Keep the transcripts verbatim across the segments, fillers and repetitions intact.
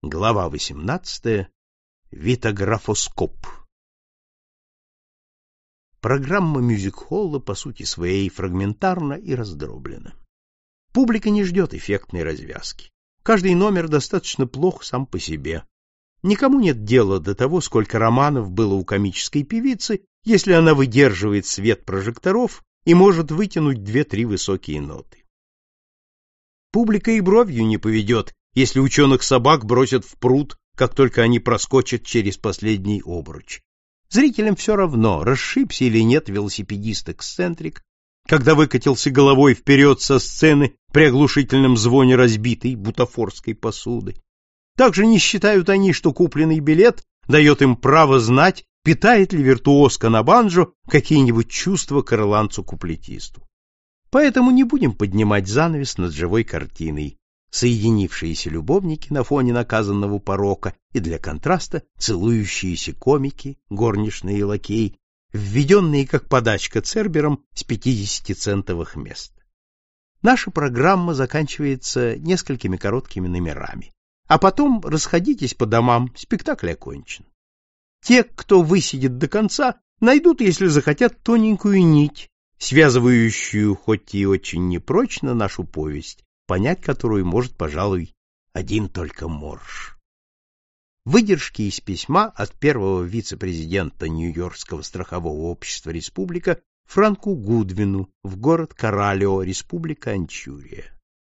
Глава восемнадцатая. Витографоскоп. Программа мюзик-холла по сути своей фрагментарна и раздроблена. Публика не ждет эффектной развязки. Каждый номер достаточно плох сам по себе. Никому нет дела до того, сколько романов было у комической певицы, если она выдерживает свет прожекторов и может вытянуть две-три высокие ноты. Публика и бровью не поведет, если ученых собак бросят в пруд, как только они проскочат через последний обруч. Зрителям все равно, расшибся или нет велосипедист-эксцентрик, когда выкатился головой вперед со сцены при оглушительном звоне разбитой бутафорской посуды. Также не считают они, что купленный билет дает им право знать, питает ли виртуозка на банджо какие-нибудь чувства к ирландцу-куплетисту. Поэтому не будем поднимать занавес над живой картиной. Соединившиеся любовники на фоне наказанного порока и для контраста целующиеся комики, горничные и лакей, введенные как подачка цербером с пятидесятицентовых мест. Наша программа заканчивается несколькими короткими номерами. А потом расходитесь по домам, спектакль окончен. Те, кто высидит до конца, найдут, если захотят, тоненькую нить, связывающую, хоть и очень непрочно, нашу повесть, понять которую может, пожалуй, один только Морж. Выдержки из письма от первого вице-президента Нью-Йоркского страхового общества «Республика» Франку Гудвину в город Коралио, Республика Анчурия.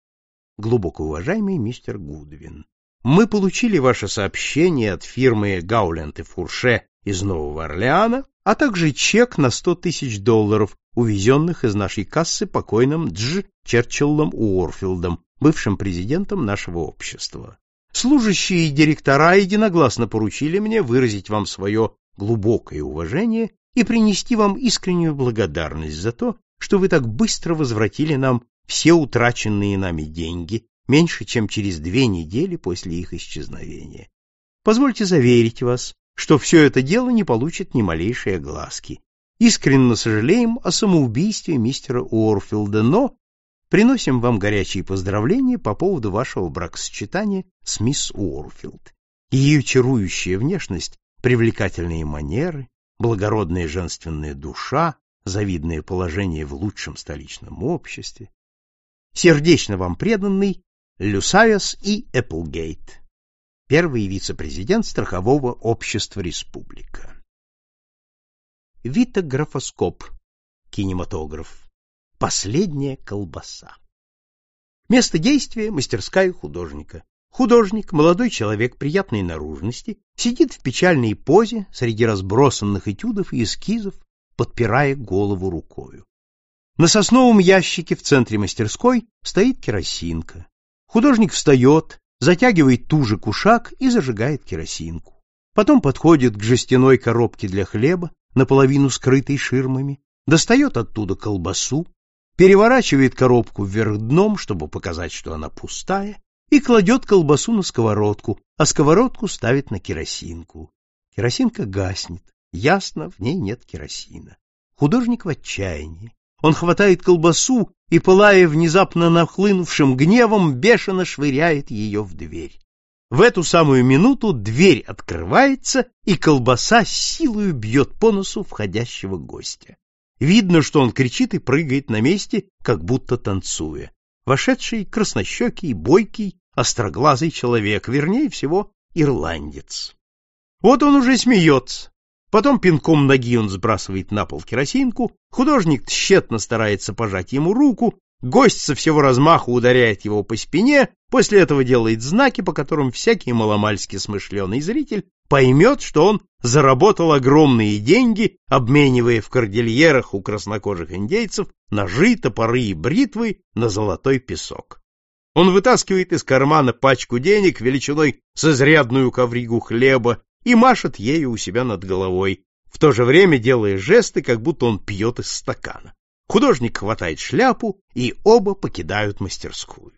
Глубоко уважаемый мистер Гудвин, мы получили ваше сообщение от фирмы Гауленд и Фурше из Нового Орлеана, а также чек на сто тысяч долларов, увезенных из нашей кассы покойным Дж. Черчиллом Уорфилдом, бывшим президентом нашего общества. Служащие и директора единогласно поручили мне выразить вам свое глубокое уважение и принести вам искреннюю благодарность за то, что вы так быстро возвратили нам все утраченные нами деньги, меньше чем через две недели после их исчезновения. Позвольте заверить вас, что все это дело не получит ни малейшей огласки. Искренне сожалеем о самоубийстве мистера Уорфилда, но приносим вам горячие поздравления по поводу вашего бракосочетания с мисс Уорфилд. Ее чарующая внешность, привлекательные манеры, благородная женственная душа, завидное положение в лучшем столичном обществе. Сердечно вам преданный Люсайас и Эпплгейт, первый вице-президент страхового общества «Республика». Витографоскоп. Кинематограф. Последняя колбаса. Место действия — мастерская художника. Художник, молодой человек приятной наружности, сидит в печальной позе среди разбросанных этюдов и эскизов, подпирая голову рукою. На сосновом ящике в центре мастерской стоит керосинка. Художник встает, затягивает туже кушак и зажигает керосинку. Потом подходит к жестяной коробке для хлеба, наполовину скрытой ширмами, достает оттуда колбасу, переворачивает коробку вверх дном, чтобы показать, что она пустая, и кладет колбасу на сковородку, а сковородку ставит на керосинку. Керосинка гаснет, ясно, в ней нет керосина. Художник в отчаянии. Он хватает колбасу и, пылая внезапно нахлынувшим гневом, бешено швыряет ее в дверь. В эту самую минуту дверь открывается, и колбаса с силой бьет по носу входящего гостя. Видно, что он кричит и прыгает на месте, как будто танцуя. Вошедший краснощекий, бойкий, остроглазый человек, вернее всего, ирландец. Вот он уже смеется. Потом пинком ноги он сбрасывает на пол керосинку, художник тщетно старается пожать ему руку, гость со всего размаху ударяет его по спине, после этого делает знаки, по которым всякий маломальски смышленый зритель поймет, что он заработал огромные деньги, обменивая в кордильерах у краснокожих индейцев ножи, топоры и бритвы на золотой песок. Он вытаскивает из кармана пачку денег величиной с изрядную ковригу хлеба и машет ею у себя над головой, в то же время делая жесты, как будто он пьет из стакана. Художник хватает шляпу, и оба покидают мастерскую.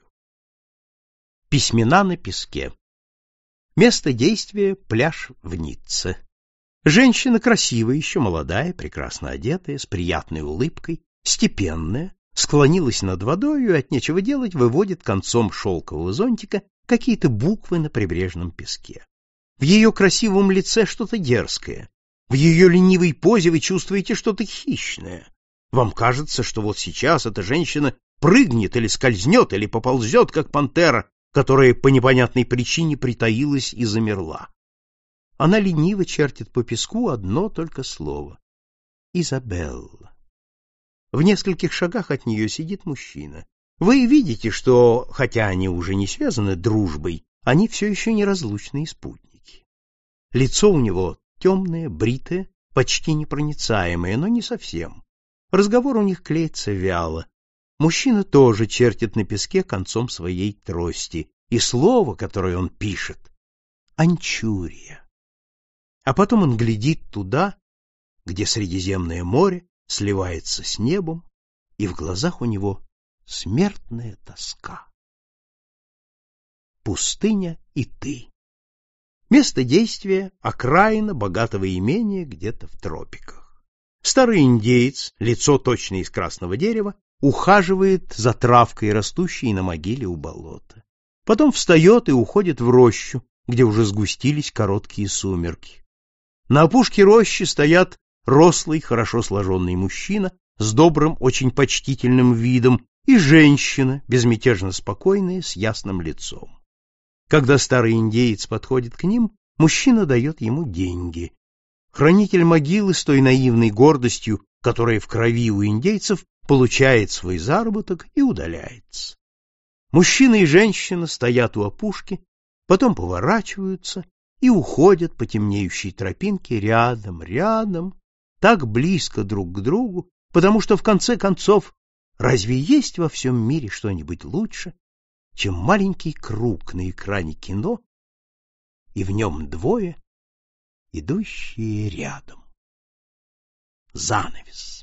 Письмена на песке. Место действия — пляж в Ницце. Женщина красивая, еще молодая, прекрасно одетая, с приятной улыбкой, степенная, склонилась над водой и от нечего делать выводит концом шелкового зонтика какие-то буквы на прибрежном песке. В ее красивом лице что-то дерзкое. В ее ленивой позе вы чувствуете что-то хищное. Вам кажется, что вот сейчас эта женщина прыгнет или скользнет, или поползет, как пантера, которая по непонятной причине притаилась и замерла. Она лениво чертит по песку одно только слово — Изабелла. В нескольких шагах от нее сидит мужчина. Вы видите, что, хотя они уже не связаны дружбой, они все еще неразлучные спутники. Лицо у него темное, бритое, почти непроницаемое, но не совсем. Разговор у них клеится вяло. Мужчина тоже чертит на песке концом своей трости, и слово, которое он пишет — Анчурия. А потом он глядит туда, где Средиземное море сливается с небом, и в глазах у него смертная тоска. Пустыня и ты. Место действия — окраина богатого имения где-то в тропиках. Старый индеец, лицо точно из красного дерева, ухаживает за травкой, растущей на могиле у болота. Потом встает и уходит в рощу, где уже сгустились короткие сумерки. На опушке рощи стоят рослый, хорошо сложенный мужчина с добрым, очень почтительным видом и женщина, безмятежно спокойная, с ясным лицом. Когда старый индеец подходит к ним, мужчина дает ему деньги. Хранитель могилы с той наивной гордостью, которая в крови у индейцев, получает свой заработок и удаляется. Мужчина и женщина стоят у опушки, потом поворачиваются и уходят по темнеющей тропинке рядом, рядом, так близко друг к другу, потому что, в конце концов, разве есть во всем мире что-нибудь лучше, чем маленький круг на экране кино, и в нем двое, идущие рядом? Занавес.